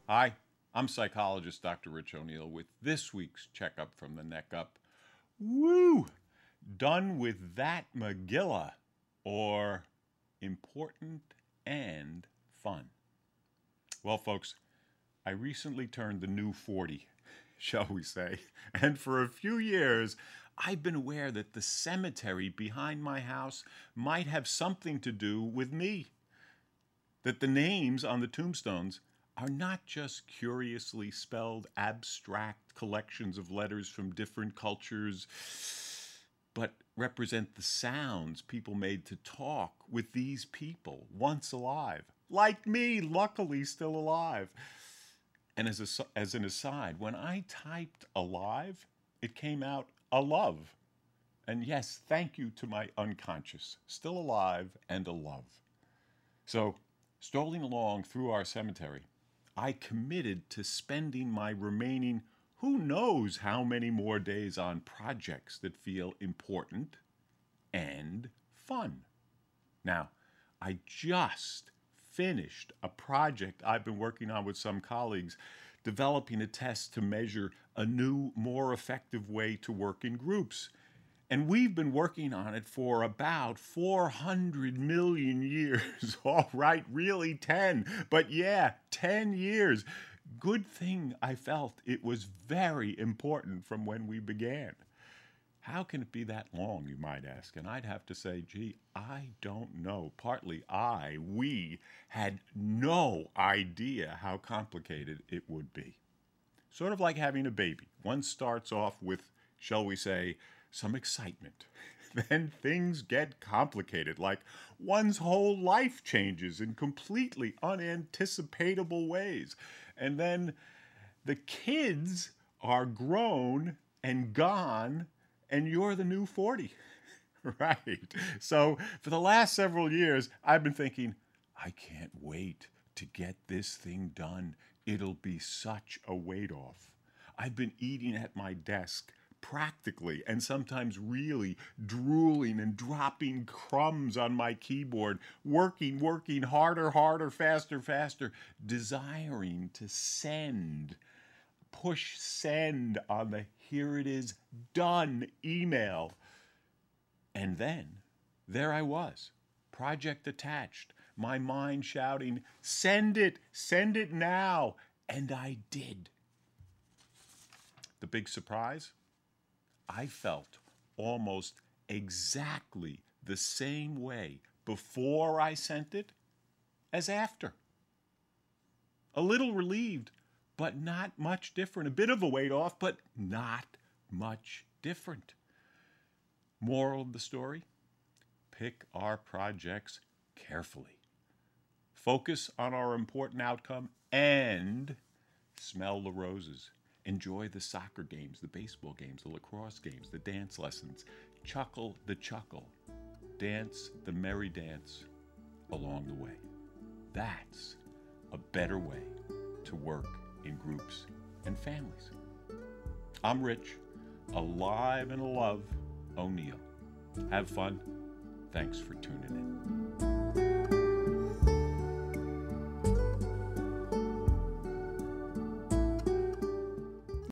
Hi, I'm psychologist Dr. Rich O'Neill with this week's Checkup from the Neck Up. Woo! Done with that Megillah, or important and fun. Well, folks, I recently turned the new 40, shall we say, and for a few years I've been aware that the cemetery behind my house might have something to do with me. That the names on the tombstones are not just curiously spelled abstract collections of letters from different cultures, but represent the sounds people made to talk with these people once alive, like me, luckily still alive. And as an aside, when I typed alive, it came out a love. And yes, thank you to my unconscious, still alive and a love. So, strolling along through our cemetery, I committed to spending my remaining who knows how many more days on projects that feel important and fun. Now, I just finished a project I've been working on with some colleagues, developing a test to measure a new, more effective way to work in groups. And we've been working on it for about 400 million years. All right, really 10. But yeah, 10 years. Good thing I felt it was very important from when we began. How can it be that long, you might ask? And I'd have to say, gee, I don't know. Partly we had no idea how complicated it would be. Sort of like having a baby. One starts off with, shall we say, some excitement. Then things get complicated, like one's whole life changes in completely unanticipatable ways. And then the kids are grown and gone, and you're the new 40. Right. So for the last several years, I've been thinking, I can't wait to get this thing done. It'll be such a weight off. I've been eating at my desk practically and sometimes really drooling and dropping crumbs on my keyboard, working harder, faster, desiring to push send on the here it is, done email. And then there I was, project attached, my mind shouting, send it now. And I did. The big surprise? I felt almost exactly the same way before I sent it as after. A little relieved, but not much different. A bit of a weight off, but not much different. Moral of the story? Pick our projects carefully. Focus on our important outcome and smell the roses. Enjoy the soccer games, the baseball games, the lacrosse games, the dance lessons. Chuckle the chuckle. Dance the merry dance along the way. That's a better way to work in groups and families. I'm Rich, alive and love O'Neill. Have fun. Thanks for tuning in.